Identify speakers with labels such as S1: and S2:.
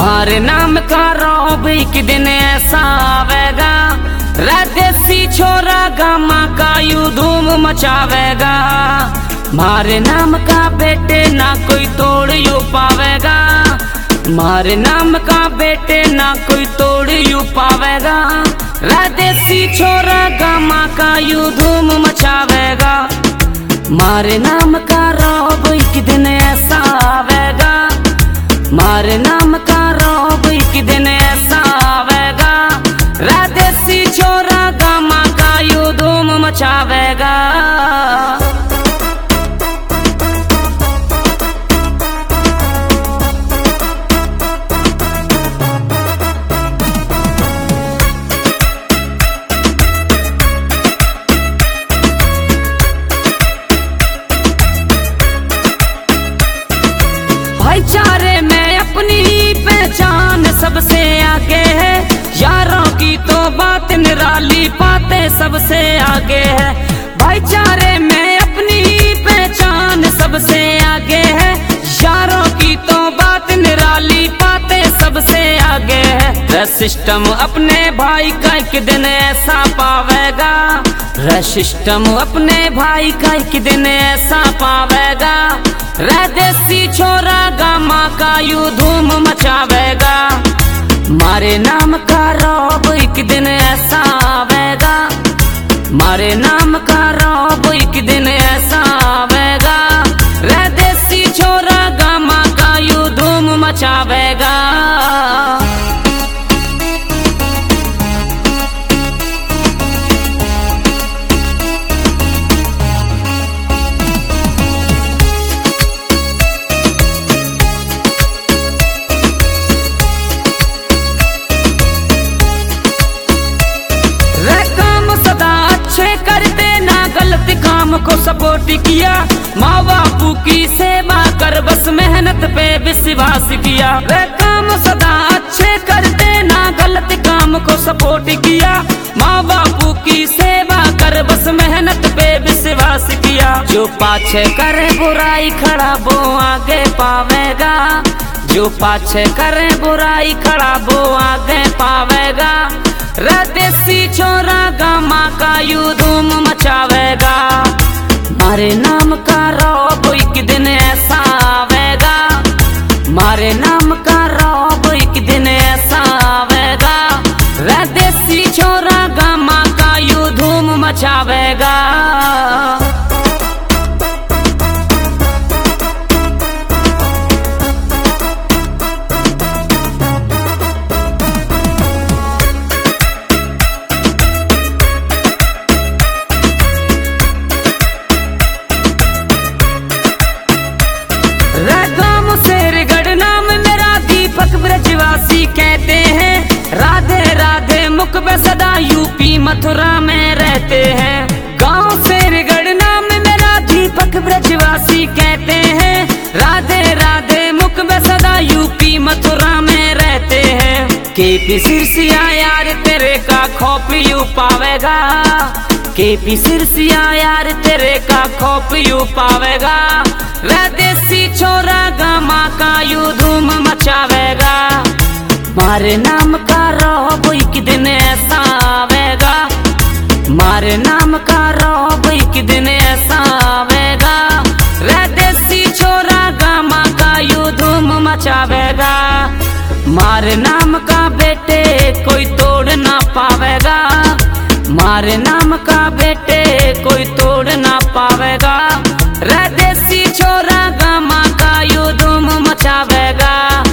S1: मारे नाम का रौब एक दिन ऐसा आवेगा, रे देसी छोरा गामा का यू धूम मचावेगा। मारे नाम का बेटे ना कोई तोड़ यू पावेगा, मारे नाम का बेटे ना कोई तोड़ यू पावेगा। रे देसी छोरा गामा का यू धूम मचावेगा। मारे नाम का रौब एक दिन ऐसा आवेगा, मारे नाम का रौब एक दिन ऐसा आवेगा। रे देसी छोरा गामा का यू धूम मचावेगा। भाईचारे में अपनी पहचान सबसे आगे है, यारों की तो बात निराली पाते सबसे आगे है। भाईचारे में अपनी पहचान सबसे आगे है, यारों की तो बात निराली पाते सबसे आगे है। रे सिस्टम अपने भाई का एक दिन ऐसा पावेगा, रे सिस्टम अपने भाई का एक दिन ऐसा पावेगा। रे देसी छोरा गामा का यू धूम मचावेगा। मारे नाम का रौब एक दिन ऐसा आवेगा, मारे नाम का रौब एक दिन ऐसा आवेगा। रे देसी छोरा गामा का यू धूम मचावेगा। करते ना गलत काम को सपोर्ट किया, माँ बापू की सेवा कर बस मेहनत पे विश्वास किया। वे काम सदा अच्छे करते ना गलत काम को सपोर्ट किया, माँ बापू की सेवा कर बस मेहनत पे विश्वास किया। जो पाछे करे बुराई खड़ा वो आगे पावेगा, जो पाछे करे बुराई खड़ा वो आगे पावेगा। रे देसी छोरा गामा का यू धूम मचावेगा। मारे नाम का रौब एक दिन ऐसा आवेगा, मारे नाम का रौब एक दिन ऐसा आवेगा। रे देसी छोरा गामा का यू धूम मचावेगा। शेरगढ़ नाम मेरा दीपक ब्रजवासी कहते हैं, राधे राधे मुख पे सदा यूपी मथुरा में रहते हैं। गांव शेरगढ़ नाम मेरा दीपक ब्रजवासी कहते हैं, राधे राधे मुख पे सदा यूपी मथुरा में रहते हैं। केपी सिरसिया यार तेरे का खौफ यू पावेगा, केपी सिरसिया यार तेरे का खौफ यू पावेगा। रे देसी छोरा गामा का यू धूम मचावेगा। मारे नाम का रौब एक दिन ऐसा आवेगा, मारे नाम का रौब एक दिन ऐसा आवेगा। रे देसी छोरा गामा का यू धूम मचावेगा। मारे नाम का बेटे कोई तोड़ ना पावेगा, मारे नाम का बेटे कोई तोड़ ना पावेगा। रे देसी छोरा गामा का यू धूम मचावेगा।